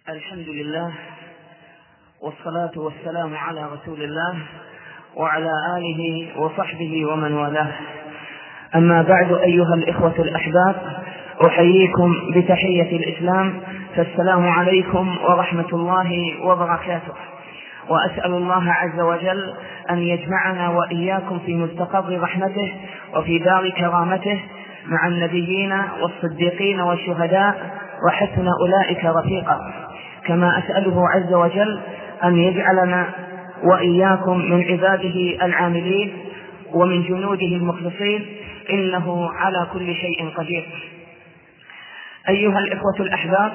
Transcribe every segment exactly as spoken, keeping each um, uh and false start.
الحمد لله والصلاة والسلام على رسول الله وعلى آله وصحبه ومن والاه. أما بعد، أيها الإخوة الأحباب، أحييكم بتحية الإسلام، فالسلام عليكم ورحمة الله وبركاته. وأسأل الله عز وجل أن يجمعنا وإياكم في مستقر رحمته وفي دار كرامته مع النبيين والصديقين والشهداء وحسن أولئك رفيقا. كما أسأله عز وجل أن يجعلنا وإياكم من عباده العاملين ومن جنوده المخلصين، إنه على كل شيء قدير. أيها الإخوة الأحباب،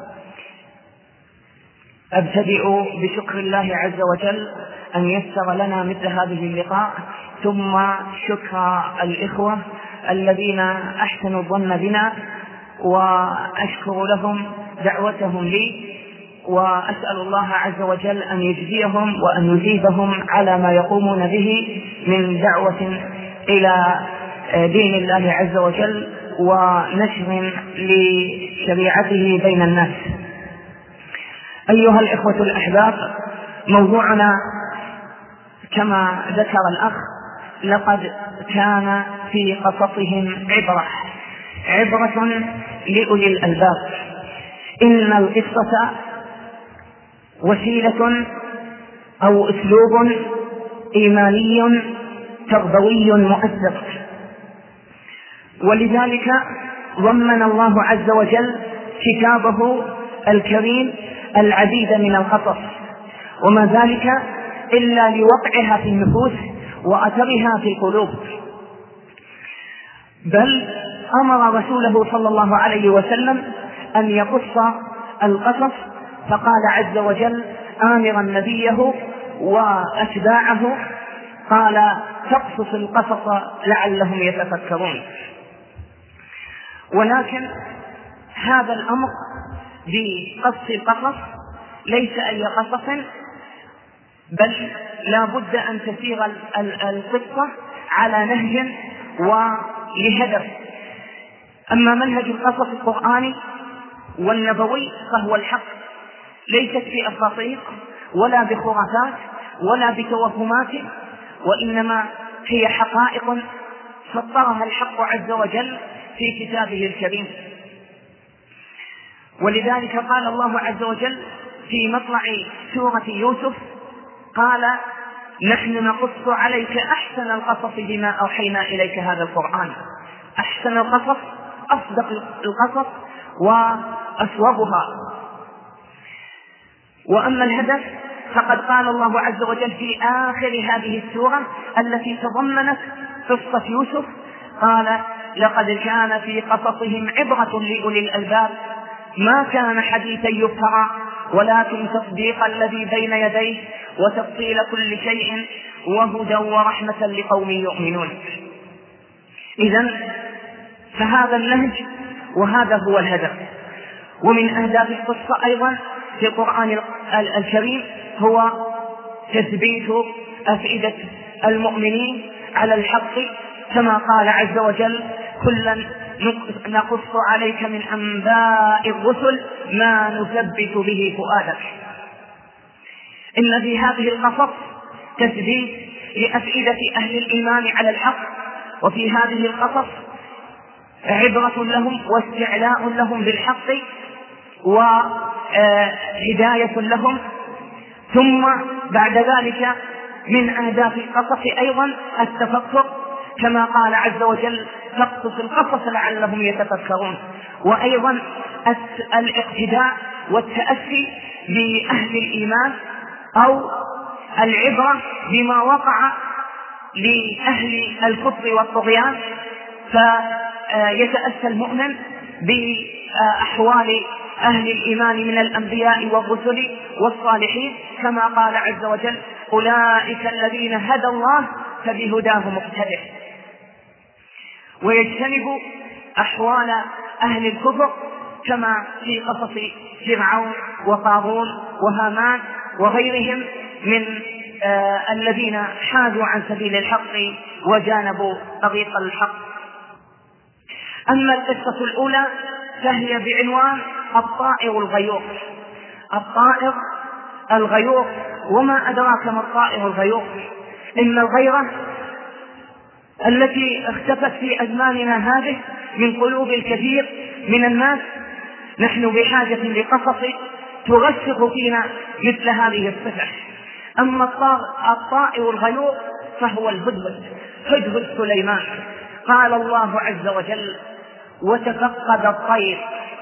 أبتدئ بشكر الله عز وجل أن يسر لنا مثل هذه اللقاء، ثم شكر الإخوة الذين أحسنوا الظن بنا، وأشكر لهم دعوتهم لي، وأسأل الله عز وجل أن يجزيهم وأن يجيبهم على ما يقومون به من دعوة إلى دين الله عز وجل ونشر لشريعته بين الناس. أيها الإخوة الأحباب، موضوعنا كما ذكر الأخ: لقد كان في قصصهم عبرة عبرة لأولي الألباب. إن القصة وسيلة أو أسلوب إيماني تربوي مؤثر، ولذلك ضمن الله عز وجل كتابه الكريم العديد من القصص، وما ذلك إلا لوقعها في النفوس وأثرها في القلوب. بل أمر رسوله صلى الله عليه وسلم أن يقص القصص، فقال عز وجل آمرا نبيه وأتباعه، قال: فاقصص القصص لعلهم يتفكرون. ولكن هذا الأمر بقص القصص ليس أي قصص، بل لا بد أن تسير القصة على نهج ولهدف. أما منهج القصص القرآني والنبوي فهو الحق، ليست في أساطير ولا بخرافات ولا بتوهمات، وإنما هي حقائق سطرها الحق عز وجل في كتابه الكريم. ولذلك قال الله عز وجل في مطلع سورة يوسف: قال: نحن نقص عليك أحسن القصص بما أوحينا إليك هذا القرآن. أحسن القصص، أصدق القصص وأصوبها. وأما الهدف فقد قال الله عز وجل في آخر هذه السورة التي تضمنت قصة يوسف: قال: لقد كان في قصصهم عبرة لأولي الألباب ما كان حديثا يفترى ولكن تصديق الذي بين يديه وتفصيل كل شيء وهدى ورحمة لقوم يؤمنون. إذن فهذا النهج وهذا هو الهدف. ومن أهداف القصة أيضا في القرآن الكريم هو تثبيت أفئدة المؤمنين على الحق، كما قال عز وجل: كلا نقص عليك من أنباء الرسل ما نثبت به فؤادك. إن في هذه القصص تثبيت لأفئدة أهل الإيمان على الحق، وفي هذه القصص عبرة لهم واستعلاء لهم بالحق وهداية لهم. ثم بعد ذلك من أهداف القصص أيضا التفكر، كما قال عز وجل: فاقصص القصص لعلهم يتفكرون. وأيضا الاقتداء والتأسي بأهل الإيمان، أو العبرة بما وقع لأهل الكفر والطغيان، فيتأسى المؤمن بأحوال أهل الإيمان من الأنبياء والرسل والصالحين، كما قال عز وجل: أولئك الذين هدى الله فبهداه مقتدر. ويجتنب أحوال أهل الكفر، كما في قصص فرعون وقارون وهامان وغيرهم من آه الذين حادوا عن سبيل الحق وجانبوا طريق الحق. أما القصة الأولى فهي بعنوان الطائر الغيور الطائر الغيور. وما أدراك ما الطائر الغيور؟ إن الغيرة التي اختفت في أزماننا هذه من قلوب الكثير من الناس، نحن بحاجة لقصص ترسخ فينا مثل هذه الصفة. أما الطائر الغيور فهو الهدهد، هدهد سليمان. قال الله عز وجل: وتفقد الطير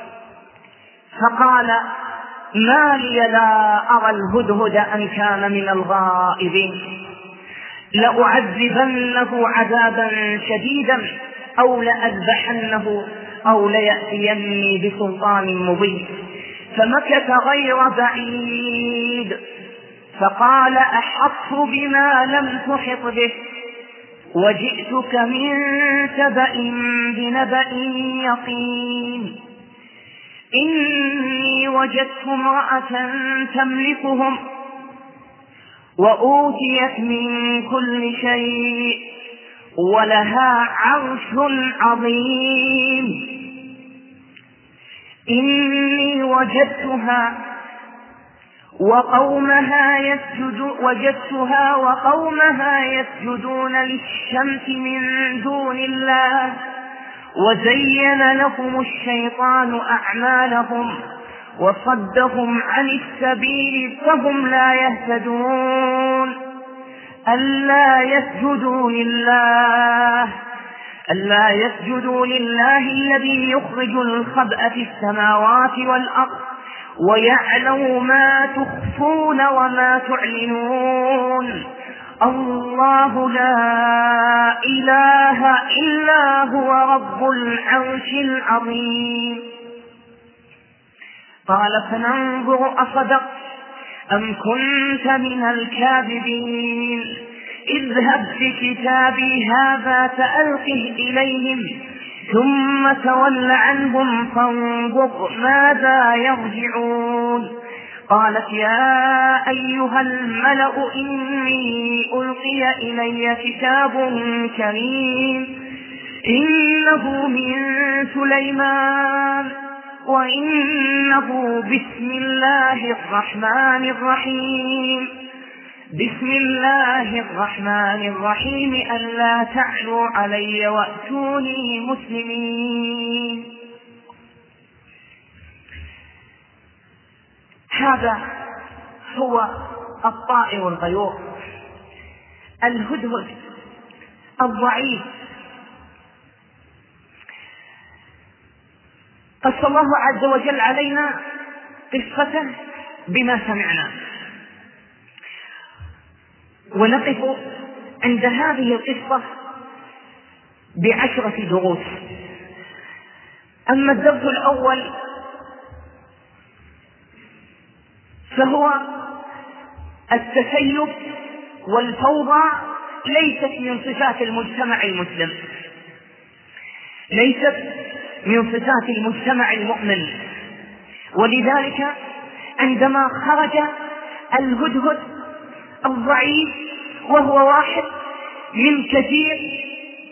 فقال ما لي لا أرى الهدهد أم كان من الغائبين لأعذبنه عذابا شديدا أو لأذبحنه أو ليأتيني بسلطان مبين. فمكث غير بعيد فقال أحطت بما لم تحط به وجئتك من سبأ بنبأ يقين إني وجدت امرأة تملكهم وأوتيت من كل شيء ولها عرش عظيم إني وجدتها وقومها يسجدون وجدتها وقومها يسجدون للشمس من دون الله وزين لهم الشيطان أعمالهم وصدهم عن السبيل فهم لا يهتدون ألا يسجدوا لله ألا يسجدوا لله الذي يخرج الخبأ في السماوات والأرض ويعلم ما تخفون وما تعلنون الله لا إله إلا هو رب العرش العظيم. قال فننظر أصدقت أم كنت من الكاذبين اذهب بكتابي هذا فألقه إليهم ثم تول عنهم فانظر ماذا يرجعون. قالت يا أيها الملأ إني ألقي إلي كتاب كريم إنه من سليمان وإنه بسم الله الرحمن الرحيم بسم الله الرحمن الرحيم ألا تعلوا علي وأتوني مسلمين. هذا هو الطائر الغيور الهدهد الضعيف. قص الله عز وجل علينا قصته بما سمعنا، ونقف عند هذه القصة بعشرة دروس. أما الدرس الأول فهو التسيب والفوضى ليست من صفات المجتمع المسلم، ليست من صفات المجتمع المؤمن. ولذلك عندما خرج الهدهد الضعيف وهو واحد من كثير،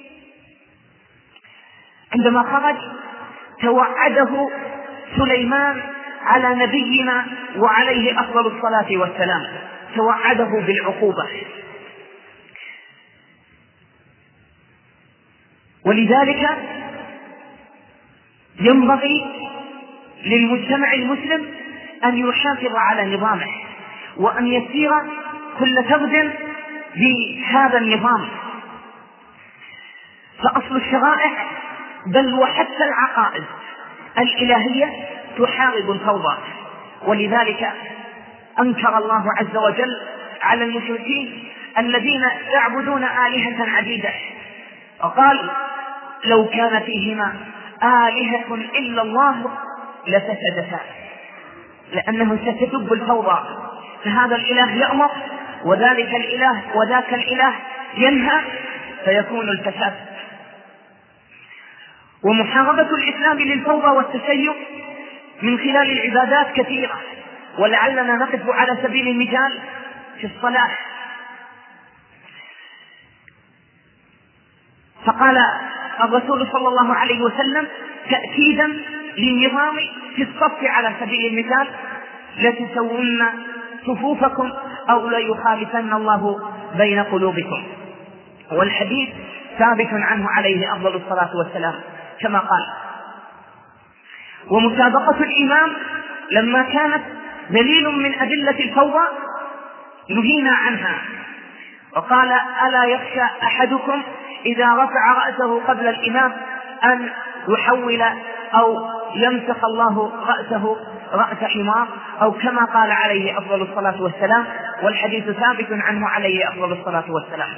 عندما خرج توعده سليمان على نبينا وعليه أفضل الصلاة والسلام، توعده بالعقوبة. ولذلك ينبغي للمجتمع المسلم أن يحافظ على نظامه وأن يسير كل فرد بهذا النظام. فأصل الشرائع بل وحتى العقائد الإلهية تحارب الفوضى. ولذلك أنكر الله عز وجل على المشركين الذين يعبدون آلهة عديدة وقال لو كان فيهما آلهة إلا الله لفسدتا، لأنه ستدب الفوضى. فهذا الإله يأمر وذلك الإله وذاك الإله ينهى فيكون الفساد. ومحاربة الإسلام للفوضى والتشيع من خلال العبادات كثيرة، ولعلنا نقف على سبيل المثال في الصلاة. فقال الرسول صلى الله عليه وسلم تأكيدا للنظام في الصف على سبيل المثال لتسون صفوفكم أو ليخالفن الله بين قلوبكم. والحديث ثابت عنه عليه أفضل الصلاة والسلام كما قال: ومسابقة الإمام لما كانت دليل من أدلة الفوضى نهينا عنها، وقال: ألا يخشى أحدكم إذا رفع رأسه قبل الإمام أن يحول أو يمسخ الله رأسه رأس حمار، أو كما قال عليه أفضل الصلاة والسلام، والحديث ثابت عنه عليه أفضل الصلاة والسلام.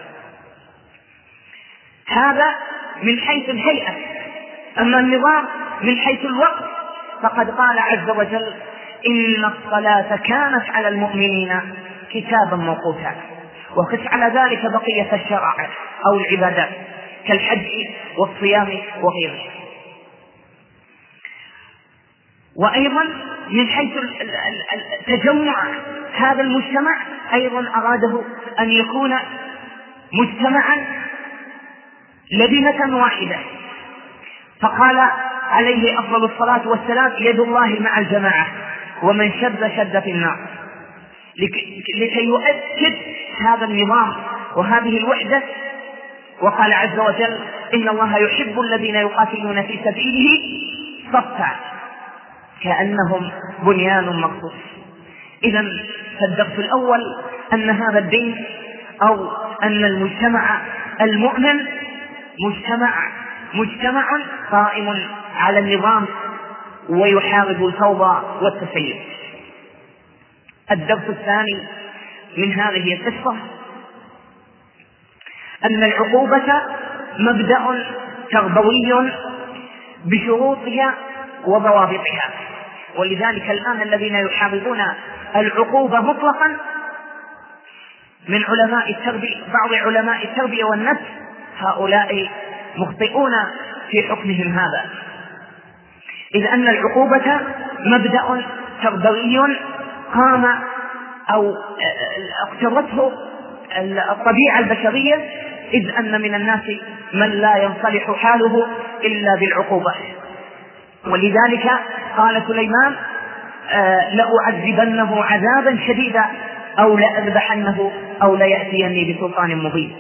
هذا من حيث الهيئة. أما النظام من حيث الوقت فقد قال عز وجل: إن الصلاة كانت على المؤمنين كتابا موقوتا. وقس على ذلك بقية الشرائع أو العبادات كالحج والصيام وغيره. وأيضا من حيث تجمع هذا المجتمع أيضا أراده أن يكون مجتمعا لبنة واحدة، فقال عليه أفضل الصلاة والسلام: يد الله مع الجماعة ومن شد شد في النار، لكي يؤكد هذا النظام وهذه الوحدة. وقال عز وجل: إن الله يحب الذين يقاتلون في سبيله صفا كأنهم بنيان مرصوص. إذن فالدرس الأول أن هذا الدين أو أن المجتمع المؤمن مجتمع مجتمع قائم على النظام ويحارب الفوضى والتسيب. الدرس الثاني من هذه القصة أن العقوبة مبدأ تربوي بشروطها وضوابطها، ولذلك الآن الذين يحاربون العقوبة مطلقا من علماء التربية بعض علماء التربية والنفس هؤلاء مخطئون في حكمهم هذا، إذ أن العقوبة مبدأ تربوي قام أو اقتضته الطبيعة البشرية، إذ أن من الناس من لا ينصلح حاله إلا بالعقوبة. ولذلك قال سليمان: آه لأعذبنه عذابا شديدا أو لأذبحنه أو ليأتيني بسلطان مبين.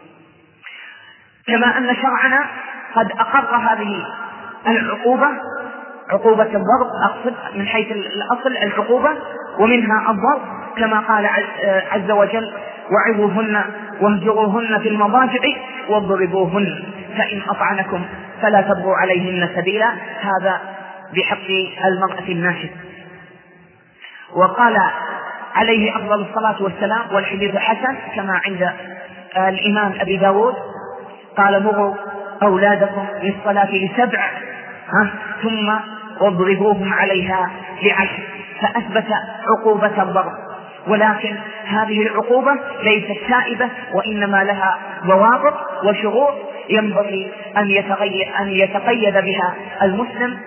كما أن شرعنا قد أقر هذه العقوبة، عقوبة الضرب أقصد من حيث الأصل العقوبة، ومنها الضرب كما قال عز وجل: وعظوهن واهجروهن في المضاجع واضربوهن فإن أطعنكم فلا تبغوا عليهن سبيلا. هذا بحق المرأة الناشز. وقال عليه أفضل الصلاة والسلام، والحديث حسن كما عند الإمام أبي داود، قال: مروا أولادكم للصلاة لسبع ثم واضربوهم عليها لعشر، فأثبت عقوبة الضرب. ولكن هذه العقوبة ليست سائبة، وإنما لها ضوابط وشروط ينبغي أن يتقيد بها المسلم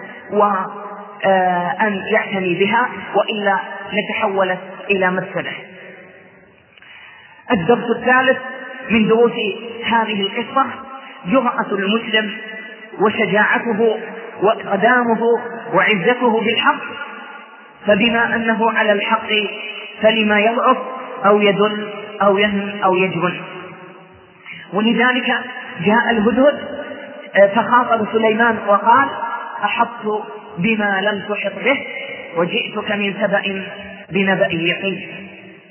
وأن يعتني بها، وإلا نتحول إلى مفسدة. الدرس الثالث من دروس هذه القصة جرأة المسلم وشجاعته وإقدامه وعزته بالحق، فبما أنه على الحق فلما يضعف أو يدل أو يهم أو يجبن. ولذلك جاء الهدهد فخاطب سليمان وقال: أحطت بما لم تحط به وجئتك من سبأ بنبأ يقين.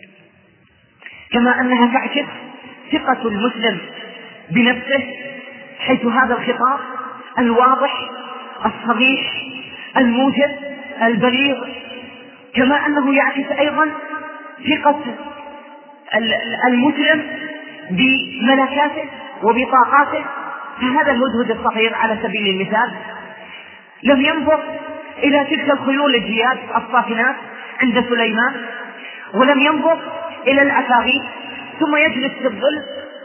كما أنها تعكس ثقة المسلم بنفسه، حيث هذا الخطاب الواضح الصريح الموجز البليغ، كما أنه يعكس أيضا ثقة المسلم بملكاته وبطاقاته. فهذا الهدهد الصغير على سبيل المثال لم ينظر إلى تلك الخيول الجياد الصافنات عند سليمان، ولم ينظر إلى العفاريت ثم يجلس في الظل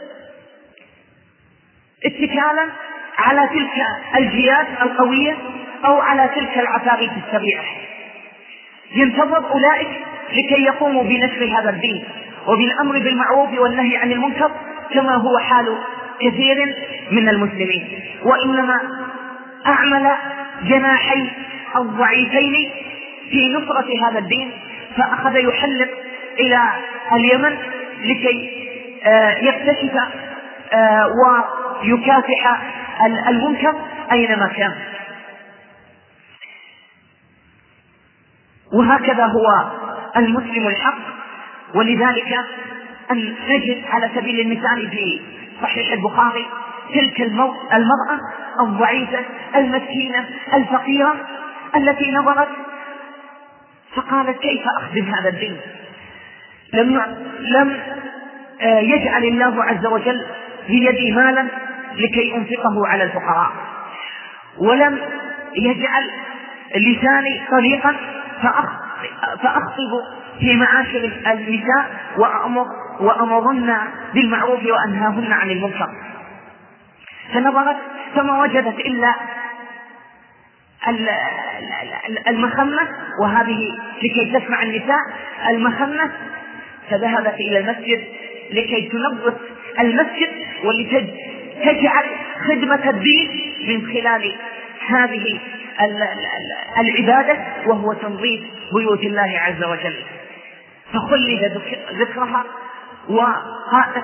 اتكالا على تلك الجياد القوية أو على تلك العفاريت السريعة. ينتظر أولئك لكي يقوموا بنشر هذا الدين وبالأمر بالمعروف والنهي عن المنكر، كما هو حال كثير من المسلمين، وإنما أعمل جناحي الضعيفين في نصرة هذا الدين فأخذ يحلق إلى اليمن لكي يكتشف ويكافح المنكر أينما كان. وهكذا هو المسلم الحق. ولذلك أن نجد على سبيل المثال في صحيح البخاري تلك المرأة الضعيفة المسكينة الفقيرة التي نظرت فقالت كيف أخدم هذا الدين؟ لم لم يجعل الله عز وجل بيدي مالا لكي أنفقه على الفقراء، ولم يجعل لساني طريقا فأخطب في معاشر النساء وأمر وأمرن بالمعروف وأنهاهن عن المنكر. فنظرت فما وجدت إلا المخمة، وهذه لكي تسمع النساء المخمة، فذهبت إلى المسجد لكي تنظف المسجد ولكي تجعل خدمة الدين من خلال هذه العبادة، وهو تنظيف بيوت الله عز وجل. فخلد ذكرها وهذه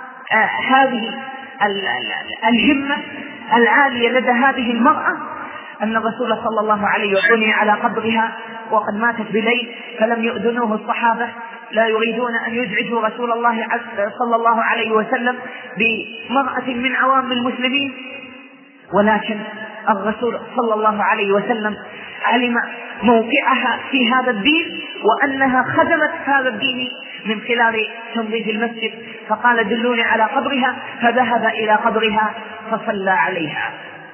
الهمة العالية لدى هذه المرأة أن الرسول صلى الله عليه وسلم على قبرها وقد ماتت بليل، فلم يؤذنوه الصحابة، لا يريدون أن يزعجوا رسول الله صلى الله عليه وسلم بمرأة من عوام المسلمين، ولكن الرسول صلى الله عليه وسلم علم موقعها في هذا الدين وأنها خدمت هذا الدين من خلال تنظيف المسجد، فقال دلوني على قبرها، فذهب إلى قبرها فصلى عليها.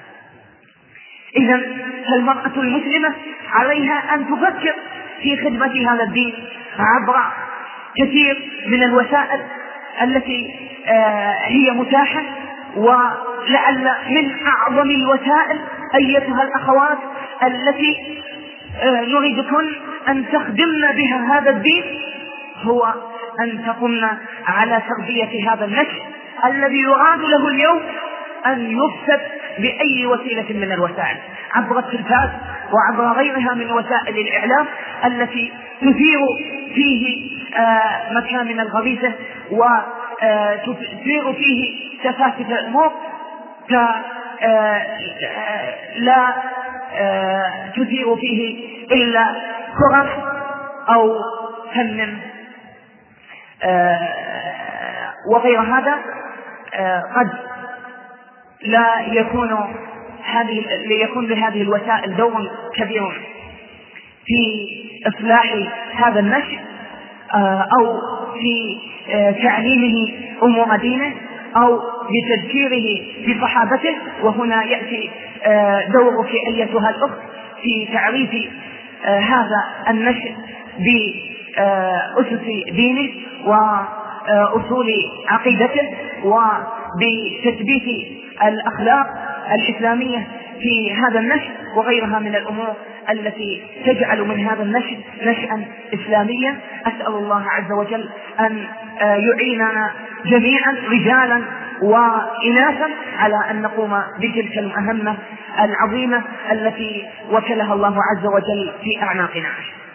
إذن فالمرأة المسلمة عليها أن تفكر في خدمة هذا الدين عبر كثير من الوسائل التي هي متاحة، ولعل من أعظم الوسائل أيتها الأخوات التي نريدكن أن تخدمن بها هذا الدين هو أن تقمن على تربية هذا النشء الذي يراد له اليوم أن يفسد بأي وسيلة من الوسائل، عبر التلفاز وعبر غيرها من وسائل الإعلام التي تثير فيه مكامن الغريزة وتثير فيه تفاسف الأمور، لا تثير فيه إلا كره أو فن وغير هذا. قد لا يكون هذه ليكون لهذه الوسائل دور كبير في إصلاح هذا النشء أو في تعليمه أمور دينه أو بتذكيره بصحابته، وهنا يأتي دورك أيتها الأخت في تعريف هذا النشء بأسس دينه وأصول عقيدته وبتثبيت الأخلاق الإسلامية في هذا النشء وغيرها من الأمور التي تجعل من هذا النشء نشأ إسلاميا. أسأل الله عز وجل أن يعيننا جميعا رجالا وإناثا على أن نقوم بتلك المهمة العظيمة التي وكلها الله عز وجل في أعناقنا.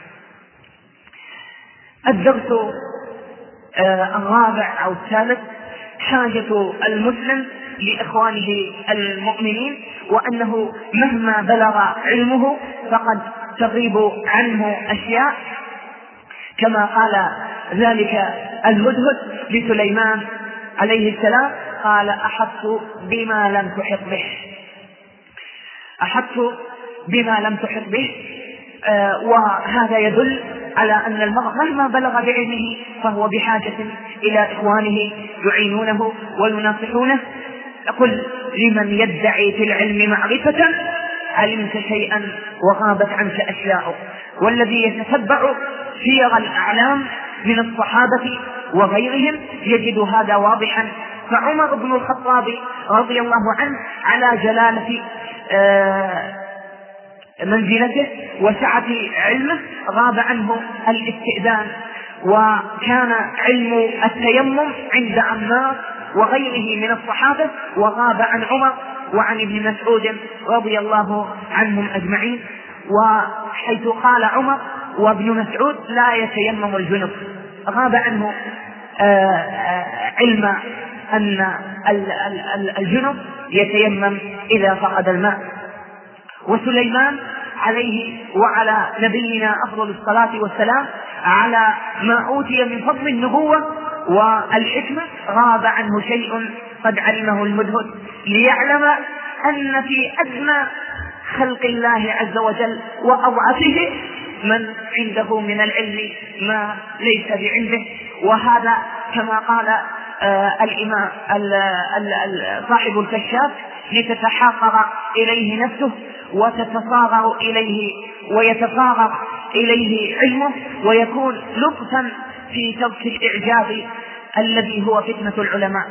الدرس الرابع أو الثالث حاجة المسلم لإخوانه المؤمنين، وأنه مهما بلغ علمه فقد تغيب عنه أشياء، كما قال ذلك الهدهد لسليمان عليه السلام، قال أحطت بما لم تحط به، أحطت بما لم تحط به. آه وهذا يدل على أن المرء مهما بلغ بعلمه فهو بحاجة إلى إخوانه يعينونه ويناصحونه. قل لمن يدعي في العلم معرفة علمت شيئا وغابت عنك أشياء، والذي يتتبع سير الأعلام من الصحابة وغيرهم يجد هذا واضحا. فعمر بن الخطاب رضي الله عنه على جلالة آه منزلته وسعة علمه غاب عنه الاستئذان، وكان علم التيمم عند عمار وغيره من الصحابة، وغاب عن عمر وعن ابن مسعود رضي الله عنهم أجمعين. وحيث قال عمر وابن مسعود لا يتيمم الجنب، غاب عنه علم أن الجنب يتيمم إذا فقد الماء. وسليمان عليه وعلى نبينا أفضل الصلاة والسلام على ما أوتي من فضل النبوة والحكمة غاب عنه شيء قد علمه الهدهد، ليعلم أن في أدنى خلق الله عز وجل وأضعفه من عنده من العلم ما ليس بعنده. وهذا كما قال آه الإمام صاحب الكشاف: لتتحاقر إليه نفسه وتتصاغر إليه ويتصاغر إليه علمه، ويكون لطفا في ترك الإعجاب الذي هو فتنة العلماء.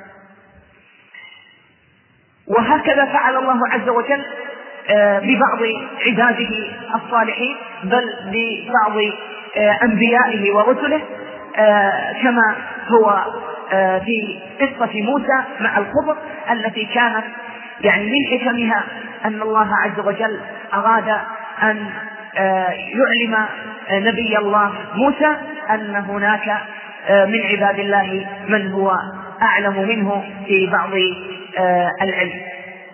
وهكذا فعل الله عز وجل ببعض عباده الصالحين، بل ببعض أنبيائه ورسله، كما هو في قصة موسى مع الخضر التي كانت يعني من حكمها أن الله عز وجل أراد أن يعلم نبي الله موسى أن هناك من عباد الله من هو أعلم منه في بعض العلم.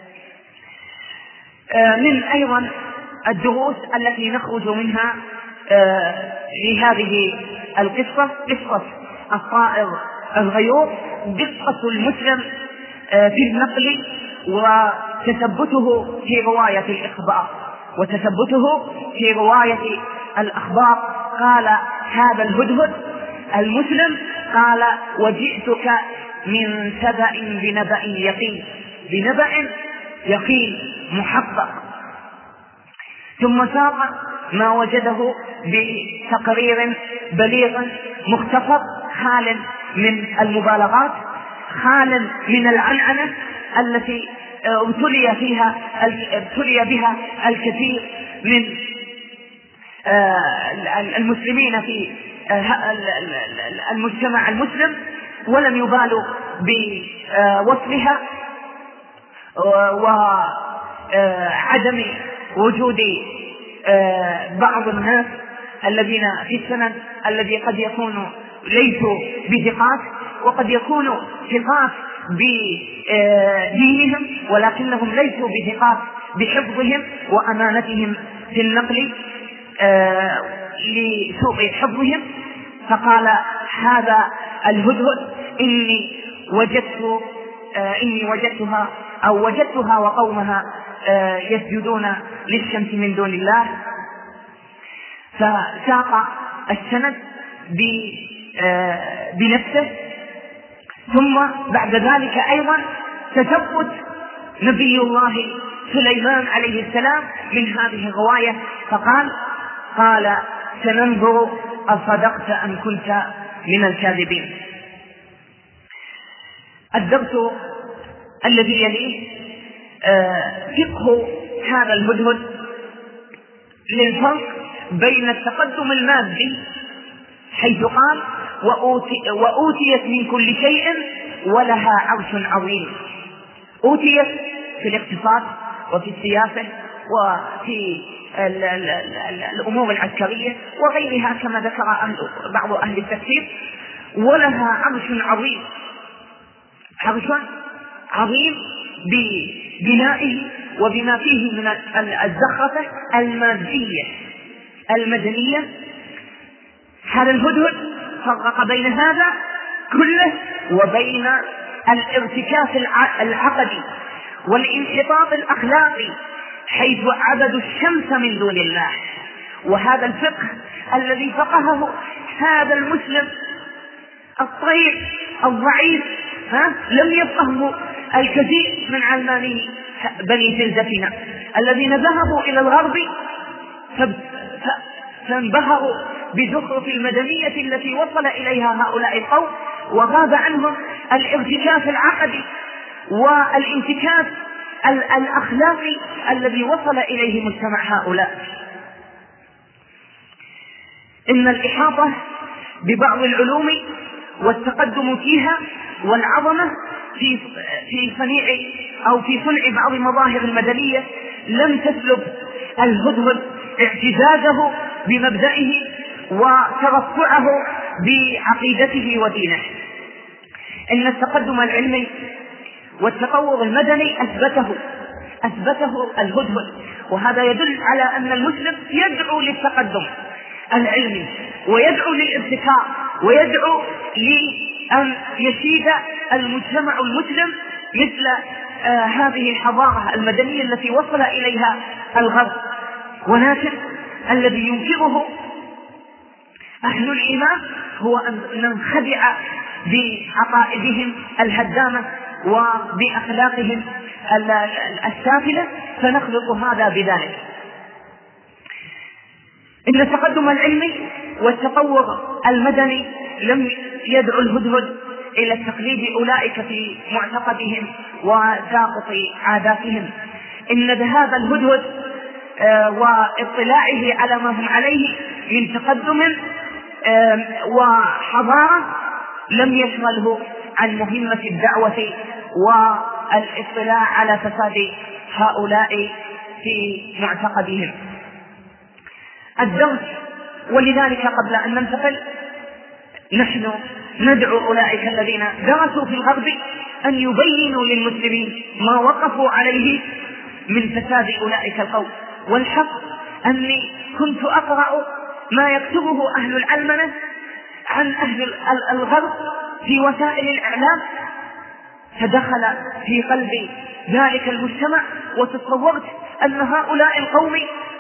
من أيضا الدروس التي نخرج منها لهذه القصة قصة الطائر الغيور، قصة المسلم في النقل وتثبته في رواية الإخبار وتثبته في رواية الأخبار. قال هذا الهدهد المسلم قال: وجئتك من سبأ بنبأ يقين، بنبأ يقين محقق. ثم ساق ما وجده بتقرير بليغ مختصر، خال من المبالغات، خال من العنعنة التي ابتلي فيها ابتلي بها الكثير من المسلمين في المجتمع المسلم، ولم يبالوا بوصفها وعدم وجود بعض الناس الذين في السند الذي قد يكونوا ليسوا بثقات، وقد يكونوا ثقات بدينهم ولكنهم ليسوا بثقات بحفظهم وأمانتهم في النقل لسوء حفظهم. فقال هذا الهدهد: إني وجدت إني وجدتها أو وجدتها وقومها يسجدون للشمس من دون الله. فساق السند بنفسه. ثم بعد ذلك أيضا تثبت نبي الله سليمان عليه السلام من هذه الرواية، فقال: قال سننظر أصدقت أم كنت من الكاذبين. الدرس الذي يليه فقه هذا الهدهد للفرق بين التقدم المادي، حيث قال: وأوتي وأوتيت من كل شيء ولها عرش عظيم. أوتيت في الاقتصاد وفي السياسة وفي الأمور العسكرية وغيرها كما ذكر أهل بعض أهل التفسير. ولها عرش عظيم، عرش عظيم ببنائه وبما فيه من الزخرفة المادية المدنية. هذا الهدهد فرق بين هذا كله وبين الارتكاز العقدي والانحطاط الأخلاقي، حيث عبدوا الشمس من دون الله. وهذا الفقه الذي فقهه هذا المسلم الطيب الضعيف ها لم يفقهه الكثير من علماني بني جلدتنا الذين ذهبوا إلى الغرب فانبهروا بزخرف المدنية التي وصل إليها هؤلاء القوم، وغاب عنهم الارتكاز العقدي والانتكاس الأخلاقي الذي وصل إليه مجتمع هؤلاء. إن الإحاطة ببعض العلوم والتقدم فيها والعظمة في في صنيع أو في صنع بعض المظاهر المدنية لم تسلب الهدهد اعتزازه بمبدئه وترفعه بعقيدته ودينه. إن التقدم العلمي والتطور المدني أثبته أثبته الهدهد، وهذا يدل على أن المسلم يدعو للتقدم العلمي ويدعو للابتكار ويدعو لأن يشيد المجتمع المسلم مثل آه هذه الحضارة المدنية التي وصل إليها الغرب. ولكن الذي ينكره أهل الإيمان هو أن ننخدع بعقائدهم الهدامة وبأخلاقهم السافلة فنخلط هذا بذلك. إن التقدم العلمي والتطور المدني لم يدعو الهدهد إلى التقليد أولئك في معتقدهم وساقط عاداتهم. إن ذهاب الهدهد واطلاعه على ما هم عليه من تقدم وحضارة لم يشغله عن مهمة الدعوة والاطلاع على فساد هؤلاء في معتقدهم. الدرس، ولذلك قبل أن ننتقل نحن ندعو أولئك الذين درسوا في الغرب أن يبينوا للمسلمين ما وقفوا عليه من فساد أولئك القوم. والحق أني كنت أقرأ ما يكتبه أهل العلمنة عن أهل الغرب في وسائل الإعلام، فدخل في قلبي ذلك المجتمع وتصورت أن هؤلاء القوم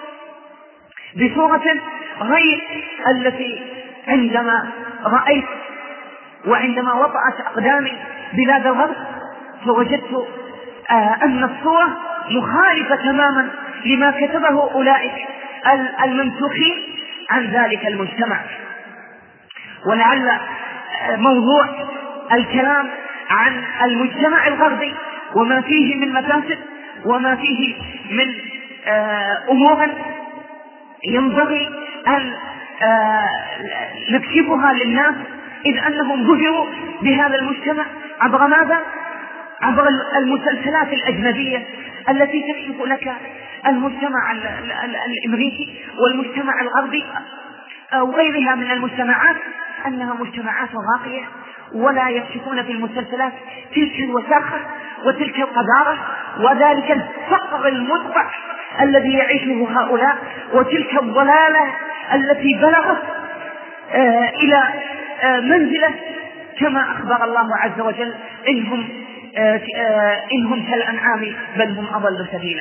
بصورة غير التي عندما رأيت وعندما وطأت أقدامي بلاد الغرب فوجدت آه أن الصورة مخالفة تماما لما كتبه أولئك المنسوخين عن ذلك المجتمع. ولعل موضوع الكلام عن المجتمع الغربي وما فيه من مفاسد وما فيه من آه أمور ينبغي أن آه نكشفها للناس، إذ أنهم بهروا بهذا المجتمع عبر ماذا؟ عبر المسلسلات الأجنبية التي تكشف لك المجتمع الأمريكي والمجتمع الغربي وغيرها من المجتمعات أنها مجتمعات راقية، ولا يكشفون في المسلسلات تلك الوساخة وتلك القذارة وذلك الفقر المدقع الذي يعيشه هؤلاء وتلك الضلالة التي بلغت آه إلى آه منزلة كما أخبر الله عز وجل إنهم, آه آه إنهم كالأنعام بل هم أضل سبيلا.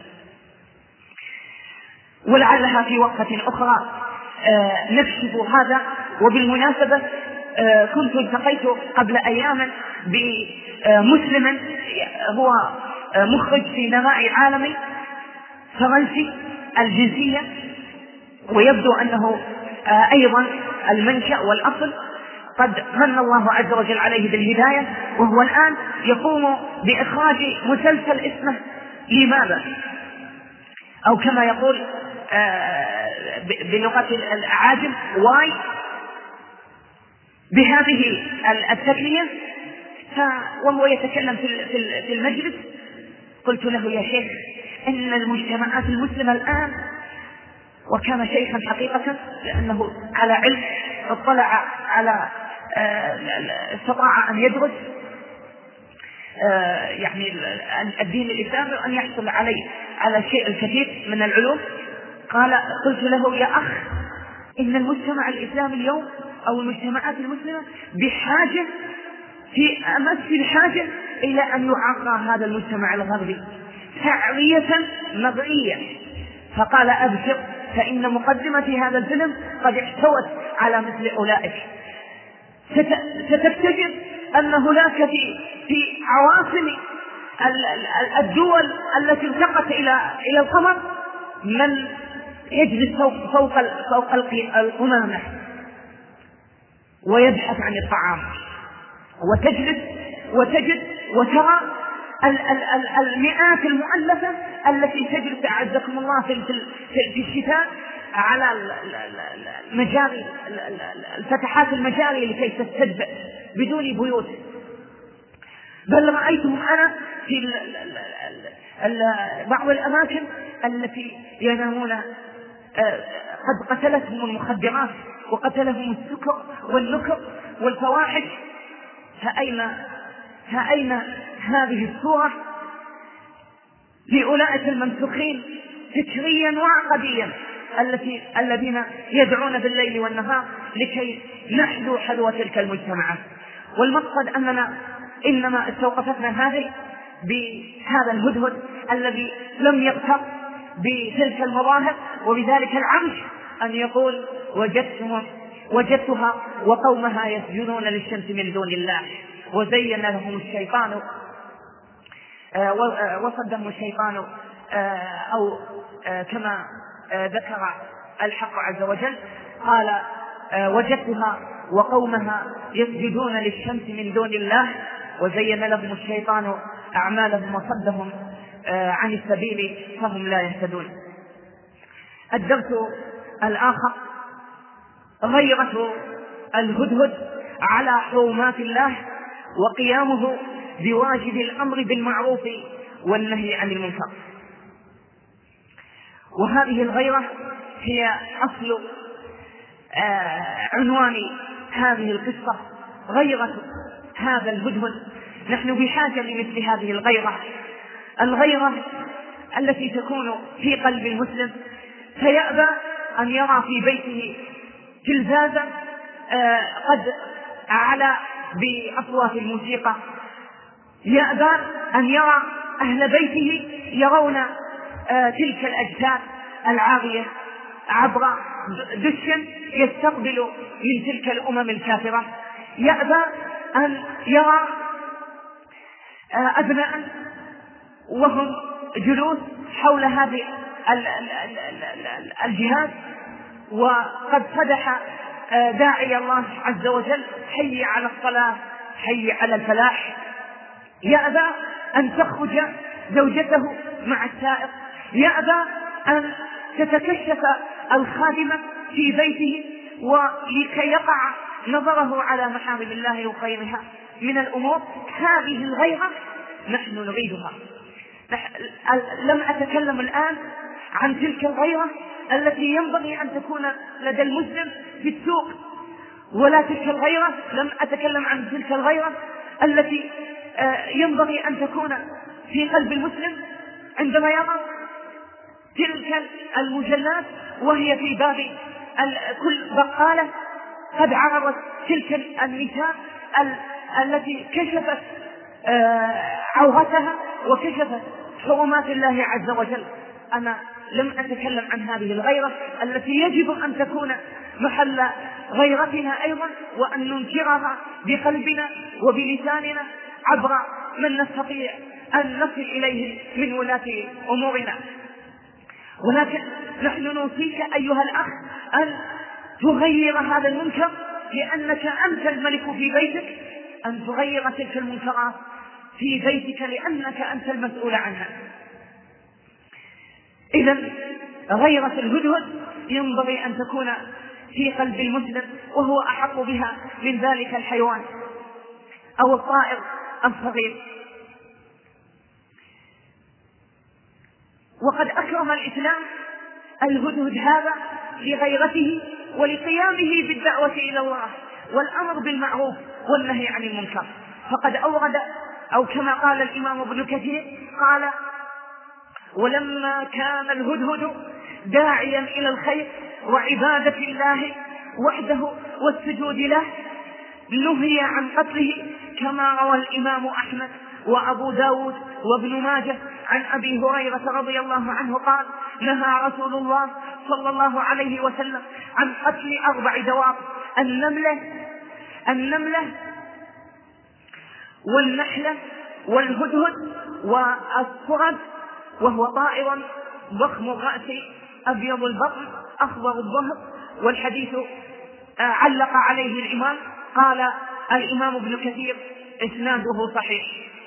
ولعلها في وقفة أخرى آه نكشف هذا. وبالمناسبة آه كنت التقيت قبل أيام بمسلم هو آه مخرج سينمائي عالمي فرنسي الجنسية، ويبدو أنه آه أيضا المنشأ والأصل قد من الله عز وجل عليه بالهداية، وهو الآن يقوم بإخراج مسلسل اسمه لماذا، أو كما يقول آه بلغة العاجم واي بهذه التكنية. وهو يتكلم في المجلس قلت له يا شيخ إن المجتمعات المسلمة الآن، وكان شيخا حقيقة لأنه على علم اطلع على استطاع أن يدرس يعني الدين الإسلامي وأن يحصل عليه على شيء الكثير من العلوم. قال قلت له يا أخ إن المجتمع الإسلامي اليوم أو المجتمعات المسلمة بحاجة في أمس الحاجة إلى أن يعاقى هذا المجتمع الغربي تعرية مغرية. فقال أبشر فإن مقدمة هذا الفيلم قد احتوت على مثل أولئك. ستكتشف أن هناك في في عواصم الدول التي ارتقت إلى إلى القمر من يجلس فوق فوق فوق القمامة ويبحث عن الطعام، وتجلس وتجد وترى المئات المؤلفة التي تجلس أعزكم الله في الشتاء على المجاري الفتحات المجاري لكي تستدفئ بدون بيوت. بل رأيتهم أنا في بعض الأماكن التي ينامون قد قتلتهم المخدرات وقتلهم السكر والنكر والفواحش. فأين فأين هذه الصورة لأولئك الممسوخين فكريا وعقديا التي الذين يدعون بالليل والنهار لكي نحذو حذو تلك المجتمعات؟ والمقصد أننا إنما استوقفتنا هذه بهذا الهدهد الذي لم يغتر بتلك المظاهر وبذلك العمش أن يقول وجدتهم وجدتها وقومها يسجدون للشمس من دون الله وزين لهم الشيطان وصدهم الشيطان أو كما ذكر الحق عز وجل قال وجدتها وقومها يسجدون للشمس من دون الله وزين لهم الشيطان أعمالهم وصدهم عن السبيل فهم لا يهتدون. الدرس الآخر غيرة الهدهد على حرمات الله وقيامه بواجب الأمر بالمعروف والنهي عن المنكر. وهذه الغيرة هي أصل عنوان هذه القصة، غيرة هذا الهدهد. نحن بحاجة لمثل هذه الغيرة، الغيرة التي تكون في قلب المسلم فيأبى أن يرى في بيته تلفازا قد أعلى بأصوات الموسيقى، يأبى أن يرى أهل بيته يرون تلك الأجساد العارية عبر دش يستقبل من تلك الأمم الكافرة، يأبى أن يرى أبناء وهم جلوس حول هذه الجهاز وقد فتح داعي الله عز وجل حي على الصلاة حي على الفلاح، يأبى أن تخرج زوجته مع السائق، يأبى أن تتكشف الخادمة في بيته ولكي يقع نظره على محارم الله وخيرها من الأمور. هذه الغيرة نحن نريدها. لم أتكلم الآن عن تلك الغيرة التي ينبغي أن تكون لدى المسلم في السوق، ولا تلك الغيرة لم أتكلم عن تلك الغيرة التي ينبغي أن تكون في قلب المسلم عندما يرى تلك المجلات وهي في باب كل بقالة قد عرضت تلك النساء التي كشفت عورتها وكشفت حرمات الله عز وجل. أنا لم أتكلم عن هذه الغيرة التي يجب أن تكون محل غيرتنا أيضا، وأن ننكرها بقلبنا وبلساننا عبر من نستطيع أن نصل إليه من ولاة أمورنا. ولكن نحن نوصيك أيها الأخ أن تغير هذا المنكر، لأنك أنت الملك في بيتك، أن تغير تلك المنكرات في بيتك لأنك أنت المسؤول عنها. إذن غيرة الهدهد ينبغي أن تكون في قلب المسلم، وهو أحق بها من ذلك الحيوان أو الطائر الصغير. وقد أكرم الإسلام الهدهد هذا لغيرته ولقيامه بالدعوة إلى الله والأمر بالمعروف والنهي عن المنكر. فقد أورد أو كما قال الإمام ابن كثير قال: ولما كان الهدهد داعيا إلى الخير وعبادة الله وحده والسجود له نهي عن قتله، كما روى الإمام أحمد وأبو داود وابن ماجه عن أبي هريرة رضي الله عنه قال: نهى رسول الله صلى الله عليه وسلم عن قتل أربع دواب: النملة النملة والنحلة والهدهد والصرد، وهو طائر ضخم الرأس أبيض البطن أخضر الظهر. والحديث علق عليه الإمام، قال الإمام ابن كثير: إسناده صحيح.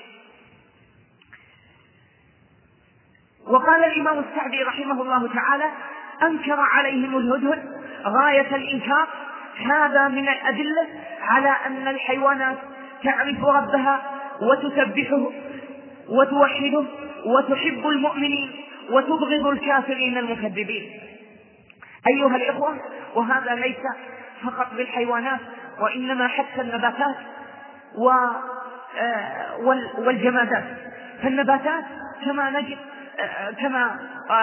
وقال الإمام السعدي رحمه الله تعالى: أنكر عليهم الهدهد غاية الإنكار. هذا من الأدلة على أن الحيوانات تعرف ربها وتسبحه وتوحده وتحب المؤمنين وتبغض الكافرين المكذبين. أيها الإخوة، وهذا ليس فقط بالحيوانات، وإنما حتى النباتات والجمادات. فالنباتات كما نجد كما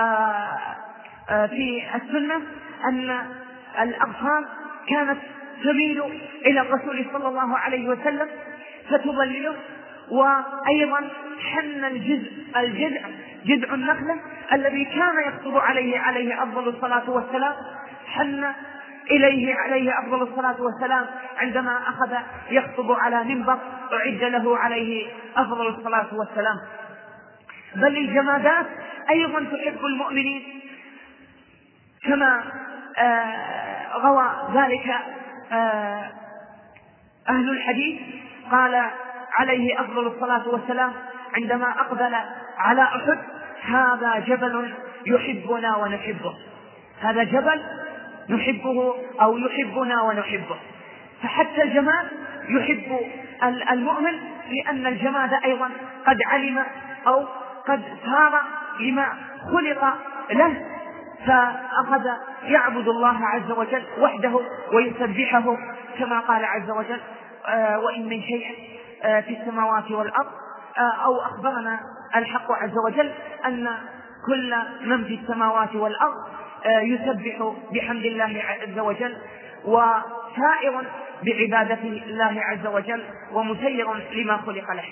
في السنة أن الأغصان كانت تميل إلى الرسول صلى الله عليه وسلم فتظلله، وأيضا حن الجذع الجذع جذع النخلة الذي كان يخطب عليه عليه أفضل الصلاة والسلام، حن إليه عليه أفضل الصلاة والسلام عندما أخذ يخطب على منبر أعد له عليه أفضل الصلاة والسلام. بل الجمادات أيضا تحب المؤمنين كما آه روى ذلك آه أهل الحديث. قال عليه أفضل الصلاة والسلام عندما أقبل على أحد: هذا جبل يحبنا ونحبه، هذا جبل نحبه أو يحبنا ونحبه. فحتى الجماد يحب المؤمن، لأن الجماد أيضا قد علم أو قد سار لما خلق له، فأخذ يعبد الله عز وجل وحده ويسبحه كما قال عز وجل: آه وإن من شيء آه في السماوات والأرض، آه أو أخبرنا الحق عز وجل أن كل من في السماوات والأرض آه يسبح بحمد الله عز وجل، وسائر بعبادة الله عز وجل، ومسير لما خلق له.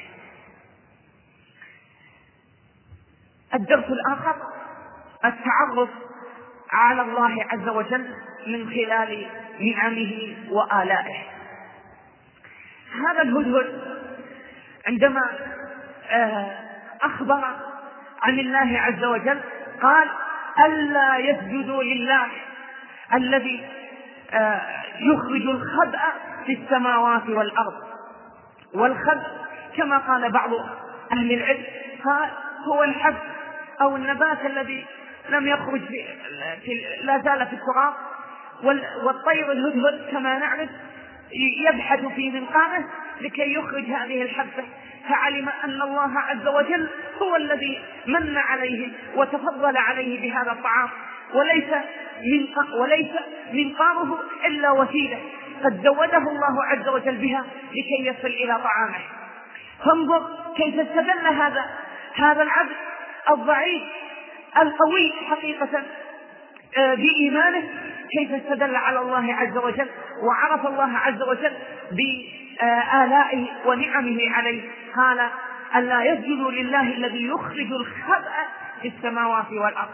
الدرس الآخر التعرف على الله عز وجل من خلال نعمه وآلائه. هذا الهدهد عندما أخبر عن الله عز وجل قال: ألا يسجدوا لله الذي يخرج الخبأ في السماوات والأرض. والخبأ كما قال بعض أهل العلم هو الحب أو النبات الذي لم يخرج في في لا زال في التراب. والطير الهدهد كما نعرف يبحث في منقاره لكي يخرج هذه الحبة، فعلم أن الله عز وجل هو الذي من عليه وتفضل عليه بهذا الطعام، وليس من وليس منقاره إلا وسيلة قد زوده الله عز وجل بها لكي يصل إلى طعامه. فانظر كيف استدل هذا هذا العبد الضعيف القوي حقيقة بإيمانه، كيف استدل على الله عز وجل وعرف الله عز وجل بآلائه ونعمه عليه. قال: ألا يسجدوا لله الذي يخرج الخبأ في السماوات والأرض.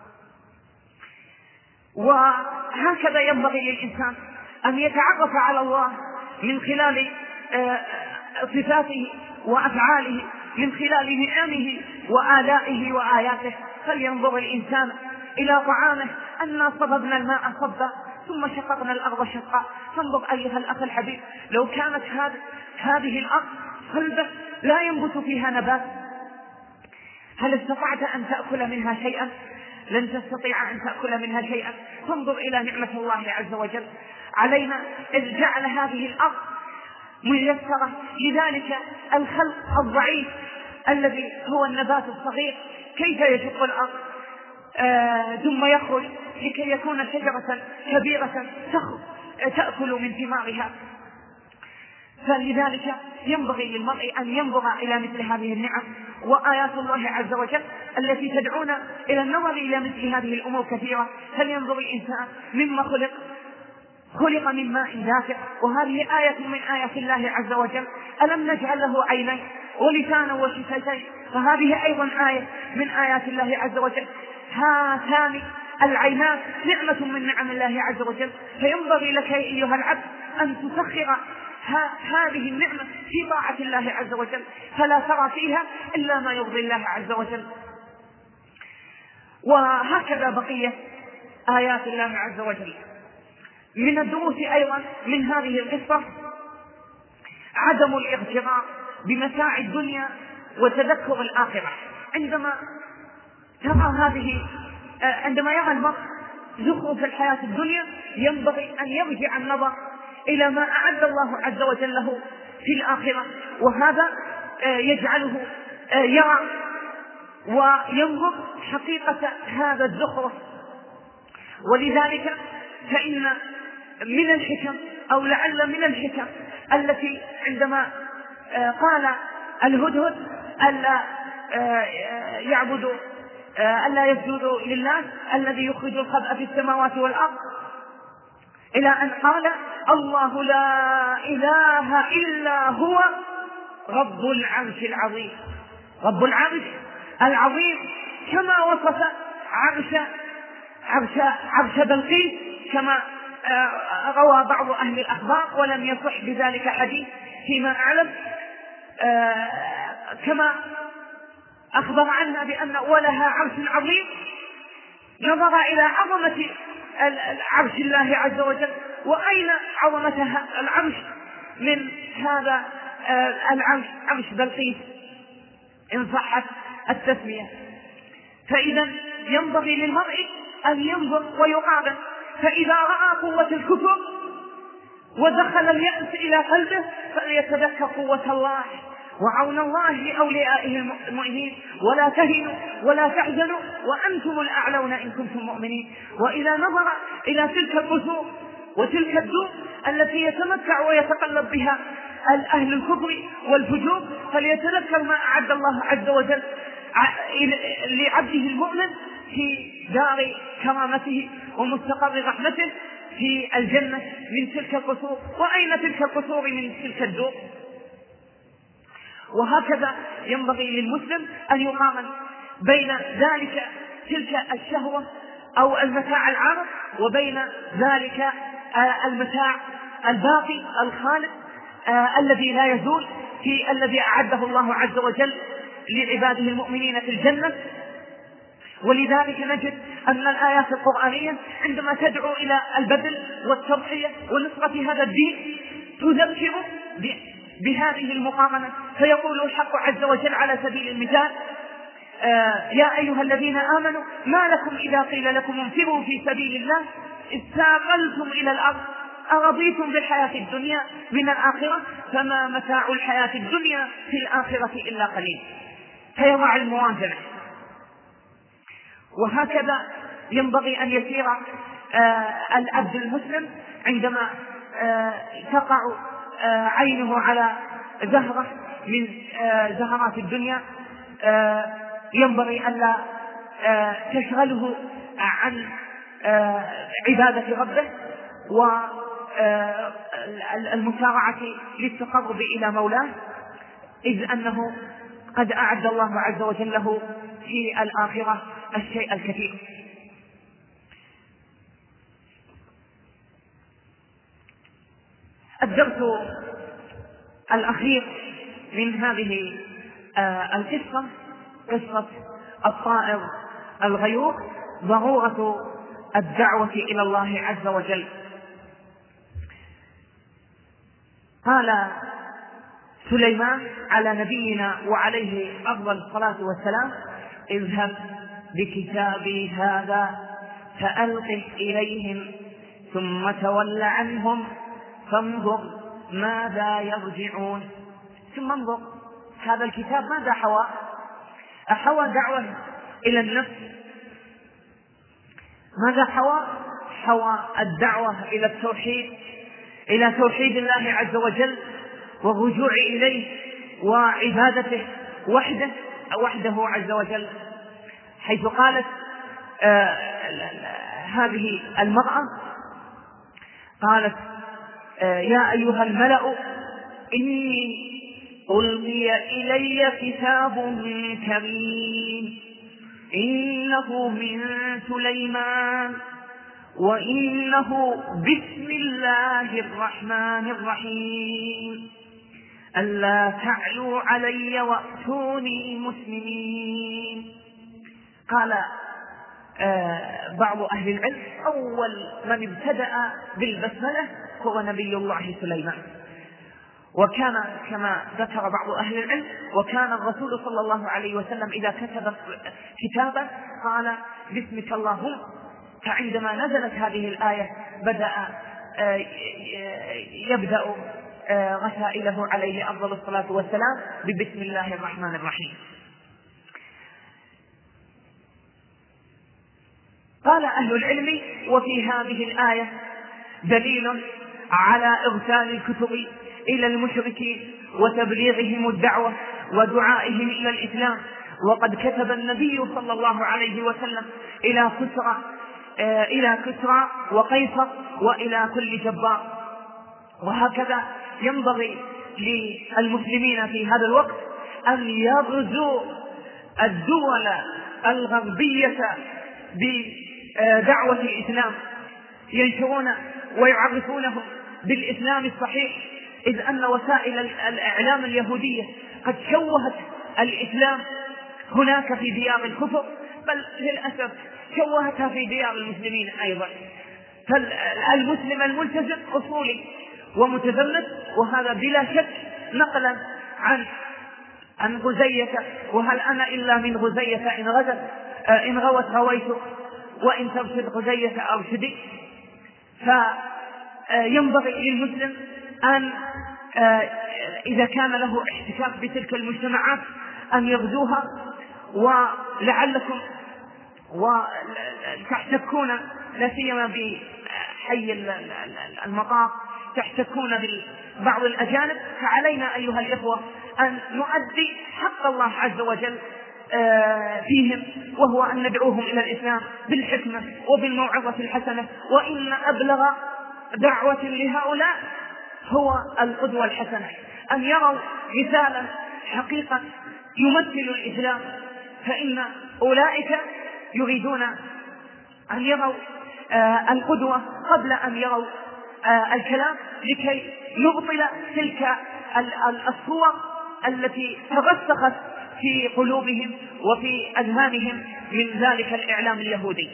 وهكذا ينبغي للإنسان أن يتعرف على الله من خلال صفاته وأفعاله، من خلال نعمه وآلائه وآياته. فلينظر الإنسان إلى طعامه: أنا صببنا الماء صبا ثم شققنا الأرض شقا. فانظر أيها الأخ الحبيب، لو كانت هذه الأرض صلبة لا ينبت فيها نبات، هل استطعت أن تأكل منها شيئا؟ لن تستطيع أن تأكل منها شيئا. فانظر إلى نعمة الله عز وجل علينا إذ جعل هذه الأرض ميسرة لذلك الخلق الضعيف الذي هو النبات الصغير، كيف يشق الأرض آه ثم يخرج لكي يكون شجرة كبيرة تأكل من ثمارها. فلذلك ينبغي للمرء أن ينظر إلى مثل هذه النعم وآيات الله عز وجل التي تدعونا إلى النظر إلى مثل هذه الأمور كثيرة. فلينظر الإنسان مما خلق، خلق من ماء دافق، وهذه آية من آيات الله عز وجل. ألم نجعل له عينين ولسانا وشفتين؟ فهذه أيضا آية من آيات الله عز وجل. هاتان العينان نعمة من نعم الله عز وجل، فينبغي لك أيها العبد أن تسخر هذه النعمة في طاعة الله عز وجل، فلا ترى فيها إلا ما يرضي الله عز وجل. وهكذا بقية آيات الله عز وجل. من الدروس أيضا من هذه القصة عدم الاغترار بمتاع الدنيا وتذكر الآخرة. عندما ترى هذه عندما يرى المرء زخرف الحياة الدنيا ينبغي أن يرجع النظر إلى ما أعد الله عز وجل له في الآخرة، وهذا يجعله يرى وينظر حقيقة هذا الزخرف ولذلك فإن من الحكم أو لعل من الحكم التي عندما قال الهدهد ألا يعبدوا ألا يسجدوا لله الذي يخرج الخبأ في السماوات والأرض، إلى أن قال الله لا إله إلا هو رب العرش العظيم. رب العرش العظيم كما وصف عرش عرش عرش بلقيس كما روى بعض أهل الأخبار ولم يصح بذلك حديث فيما أعلم، كما أخبر عنها بأن ولها عرش عظيم، نظر إلى عظمة عرش الله عز وجل، وأين عظمة العرش من هذا العرش عرش بلقيس إن صحت التسمية. فإذا ينبغي للمرء أن ينظر ويقارن، فإذا رأى قوة الكفر ودخل اليأس إلى قلبه فليتذكر قوة الله وعون الله لأوليائه المؤمنين، ولا تهنوا ولا تحزنوا وأنتم الأعلون إن كنتم مؤمنين. وإذا نظر إلى تلك القصور وتلك الدور التي يتمتع ويتقلب بها أهل الكفر والفجور فليتذكر ما أعد الله عز وجل لعبده المؤمن في دار كرامته ومستقر رحمته في الجنة من تلك القصور. وأين تلك القصور من تلك الدور؟ وهكذا ينبغي للمسلم أن يقارن بين ذلك تلك الشهوة أو المتاع العارض وبين ذلك المتاع الباقي الخالد الذي لا يزول في الذي أعده الله عز وجل لعباده المؤمنين في الجنة. ولذلك نجد أن الآيات القرآنية عندما تدعو إلى البذل والتضحية ونصرة هذا الدين تذكر بهذه المقارنة، فيقول الحق عز وجل على سبيل المثال: آه يا أيها الذين آمنوا ما لكم إذا قيل لكم انفروا في سبيل الله استاقلتم إلى الأرض أرضيتم بالحياة الدنيا من الآخرة فما متاع الحياة الدنيا في الآخرة إلا قليل. فيضع الموازنة. وهكذا ينبغي أن يسير آه العبد المسلم عندما آه تقع آه عينه على زهرة من آه زهرات الدنيا، آه ينبغي ألا آه تشغله عن آه عبادة ربه والمسارعة للتقرب إلى مولاه، إذ أنه قد أعد الله عز وجل له في الآخرة الشيء الكثير. الدرس الأخير من هذه القصة قصة الطائر الغيور، ضرورة الدعوة إلى الله عز وجل. قال سليمان على نبينا وعليه أفضل الصلاة والسلام: اذهب بكتابي هذا فألقه إليهم ثم تول عنهم فانظر ماذا يرجعون. ثم انظر هذا الكتاب ماذا حوى؟ أحوى دعوة إلى النفس. ماذا حوى؟ حوى الدعوة إلى التوحيد، إلى توحيد الله عز وجل والرجوع إليه وعبادته وحده وحده عز وجل، حيث قالت آه هذه المرأة قالت: آه يا أيها الملأ إني ألقي إلي كتاب كريم إنه من سليمان وإنه بسم الله الرحمن الرحيم ألا تعلوا علي وأتوني مسلمين. قال آه بعض أهل العلم: أول من ابتدأ بالبسملة هو نبي الله سليمان، وكان كما ذكر بعض أهل العلم وكان الرسول صلى الله عليه وسلم إذا كتب كتابا قال: باسمك اللهم. فعندما نزلت هذه الآية بدأ آه يبدأ آه رسائله عليه أفضل الصلاة والسلام ببسم الله الرحمن الرحيم. قال أهل العلم: وفي هذه الآية دليل على إرسال الكتب إلى المشركين وتبليغهم الدعوة ودعائهم إلى الإسلام. وقد كتب النبي صلى الله عليه وسلم إلى كسرى إلى كسرى وقيصر وإلى كل جبار. وهكذا ينبغي للمسلمين في هذا الوقت أن يغزوا الدول الغربية بدعوة الإسلام، ينشرون ويعرفونهم بالإسلام الصحيح، إذ أن وسائل الإعلام اليهودية قد شوهت الإسلام هناك في ديار الكفر، بل للأسف شوهتها في ديار المسلمين أيضا. فالمسلم الملتزم أصولي ومتزمت، وهذا بلا شك نقلا عن عن غزية: وهل أنا إلا من غزية إن غزت إن غوت غويت وإن ترشد غزية أرشدي. فينبغي للمسلم أن إذا كان له احتكاك بتلك المجتمعات أن يغزوها، ولعلكم وتحتكون لا سيما بحي المطار تحتكون ببعض الأجانب، فعلينا أيها الإخوة أن نؤدي حق الله عز وجل فيهم، وهو أن ندعوهم إلى الإسلام بالحكمة وبالموعظة الحسنة. وإن أبلغ دعوة لهؤلاء هو القدوة الحسنة، أن يروا مثالا حقيقة يمثل الإسلام، فإن أولئك يريدون أن يروا القدوة قبل أن يروا الكلام، لكي نبطل تلك الصور التي ترسخت في قلوبهم وفي أذهانهم من ذلك الإعلام اليهودي.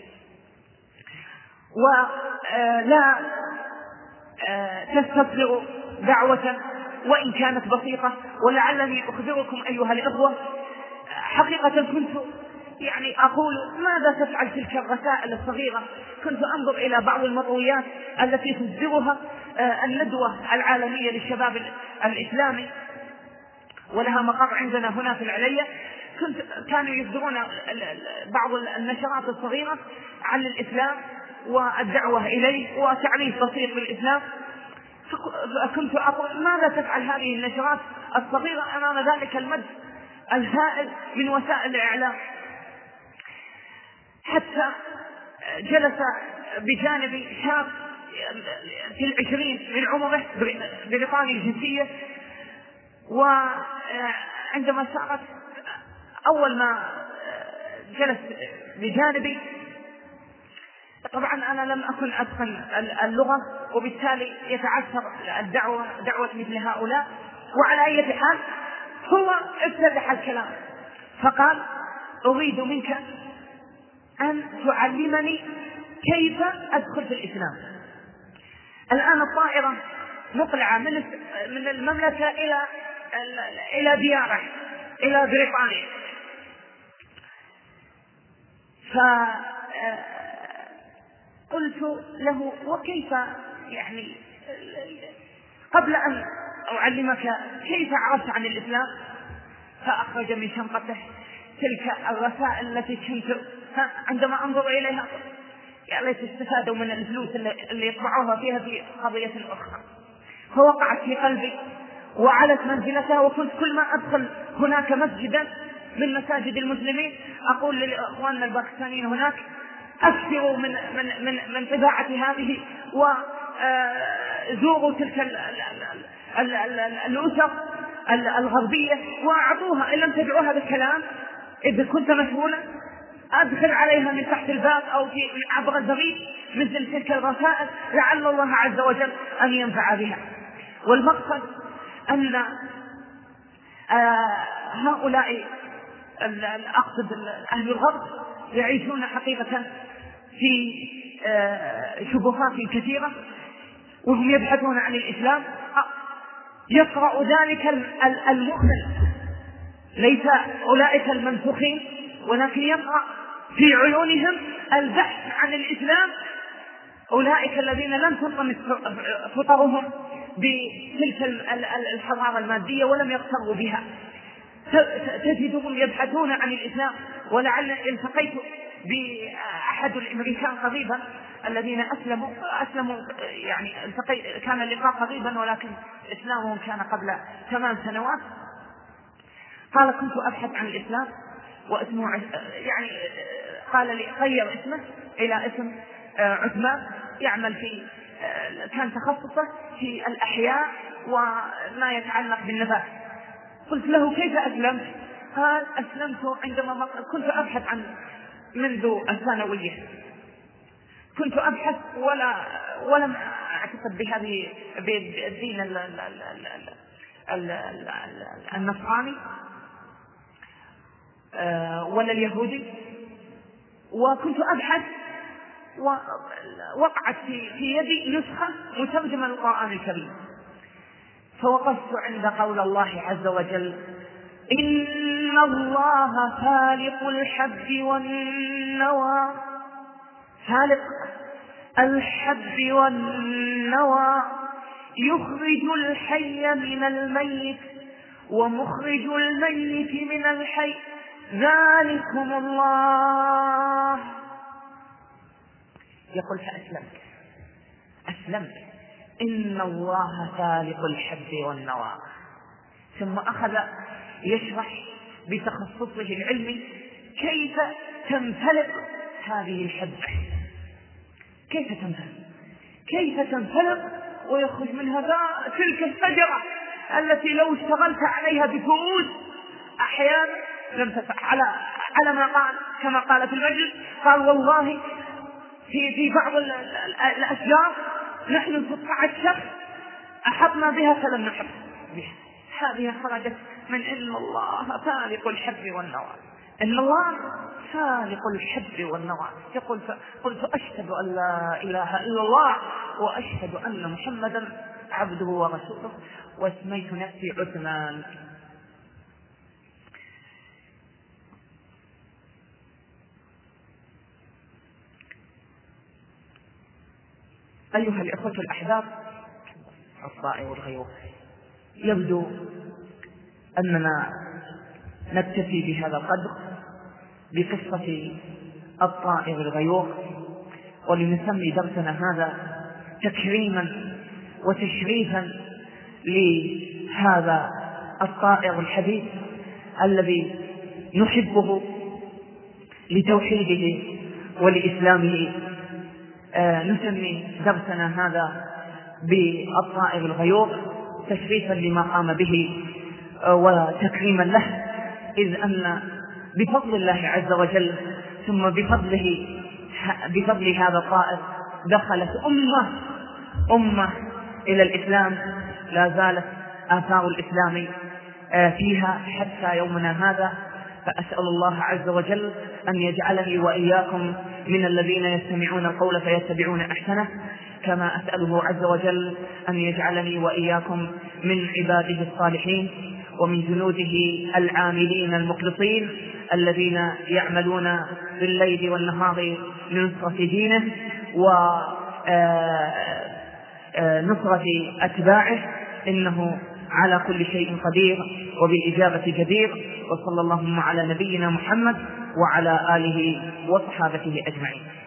ولا تستصغروا دعوة وإن كانت بسيطة. ولعلني أخبركم أيها الإخوة، حقيقة كنت يعني أقول ماذا تفعل تلك الرسائل الصغيرة. كنت أنظر إلى بعض المطويات التي تصدرها الندوة العالمية للشباب الإسلامي، ولها مقر عندنا هنا في العلية. كنت كانوا يصدرون بعض النشرات الصغيرة عن الإسلام والدعوة إليه وتعريف بسيط بالإسلام. فكنت أقول ماذا تفعل هذه النشرات الصغيرة أمام ذلك المد الهائل من وسائل الإعلام. حتى جلس بجانبي شاب في العشرين من عمره بريطاني الجنسية، وعندما سألت أول ما جلس بجانبي، طبعا أنا لم أكن أتقن اللغة، وبالتالي يتعثر الدعوة دعوة مثل هؤلاء. وعلى أي حال هو افتتح الكلام فقال: أريد منك أن تعلمني كيف أدخل في الإسلام. الآن الطائرة مقلعة من من المملكة إلى إلى دياره إلى بريطانيا. فقلت له: وكيف يعني قبل أن أعلمك كيف عرفت عن الإسلام؟ فأخرج من شنطته تلك الرسائل التي كنت عندما أنظر إليها يا ليت استفادوا من الفلوس اللي يطبعوها فيها في قضية أخرى. فوقعت في قلبي وعلت منزلتها. وكنت كل ما أدخل هناك مسجدا من مساجد المسلمين أقول لإخواننا الباكستانيين هناك: أكثروا من من من من طباعة هذه، وزوروا تلك الأسر الغربية وأعطوها، إن لم تدعوها بالكلام إذا كنت مشغولا أدخل عليها من تحت الباب أو في عبر البريد مثل تلك الرسائل، لعل الله عز وجل أن ينفع بها. والمقصد أن هؤلاء أقصد أهل الغرب يعيشون حقيقة في شبهات كثيرة، وهم يبحثون عن الإسلام. يقرأ ذلك المؤمن، ليس أولئك المنسوخين، ولكن يقرأ في عيونهم البحث عن الإسلام أولئك الذين لم تنطمس فطرهم بتلك الحضارة المادية ولم يغتروا بها. تجدهم يبحثون عن الإسلام. ولعل التقيت بأحد الأمريكان قريبا الذين أسلموا أسلموا يعني كان اللقاء قريبا ولكن إسلامهم كان قبل ثمان سنوات. قال كنت أبحث عن الإسلام واسمه يعني قال لي غير اسمه إلى اسم عثمان، يعمل في كان تخصصه في الأحياء وما يتعلق بالنبات. قلت له كيف أسلمت؟ قال أسلمت عندما كنت أبحث عن منذ الثانوية، كنت أبحث ولا ولم أعتقد بهذه بالدين النصراني ولا اليهودي، وكنت أبحث ووقعت في يدي نسخة مترجمة للقرآن الكريم، فوقفت عند قول الله عز وجل إن الله فالق الحب والنوى، فالق الحب والنوى، يخرج الحي من الميت ومخرج الميت من الحي، ذلكم الله. يقول فأسلمت أسلمت إن الله فالق الحب والنوى. ثم أخذ يشرح بتخصصه العلمي كيف تنفلق هذه الحبة، كيف تنفلق كيف تنفلق ويخرج منها تلك الشجرة التي لو اشتغلت عليها بفؤوس أحيانا لم تفع. على على ما قال كما قال في المجلس، قال والله في في بعض الأشجار نحن ستة عشر شخص أحطنا بها فلم نحط بها. هذه خرجت من إن الله فالق الحب والنوى، إن الله فالق الحب والنوى. يقول قلت أشهد أن لا إله إلا الله وأشهد أن محمدا عبده ورسوله واسميت نفسي عثمان. أيها الإخوة الأحباب الطائر والغيور، يبدو أننا نكتفي بهذا القدر بقصة الطائر الغيور، ولنسمي درسنا هذا تكريما وتشريفا لهذا الطائر الحبيب الذي نحبه لتوحيده ولإسلامه. آه نسمي درسنا هذا بالطائر الغيور تشريفا لما قام به آه وتكريما له، إذ أن بفضل الله عز وجل ثم بفضله بفضل هذا الطائر دخلت أمة أمة إلى الإسلام، لا زالت آثار الإسلام آه فيها حتى يومنا هذا. فأسأل الله عز وجل أن يجعلني وإياكم من الذين يستمعون القول فيتبعون أحسنه، كما أسأله عز وجل أن يجعلني وإياكم من عباده الصالحين ومن جنوده العاملين المخلصين الذين يعملون بالليل والنهار لنصرة دينه ونصرة أتباعه، إنه على كل شيء قدير وبالإجابة جدير. وصلى اللهم على نبينا محمد وعلى آله وصحابته أجمعين.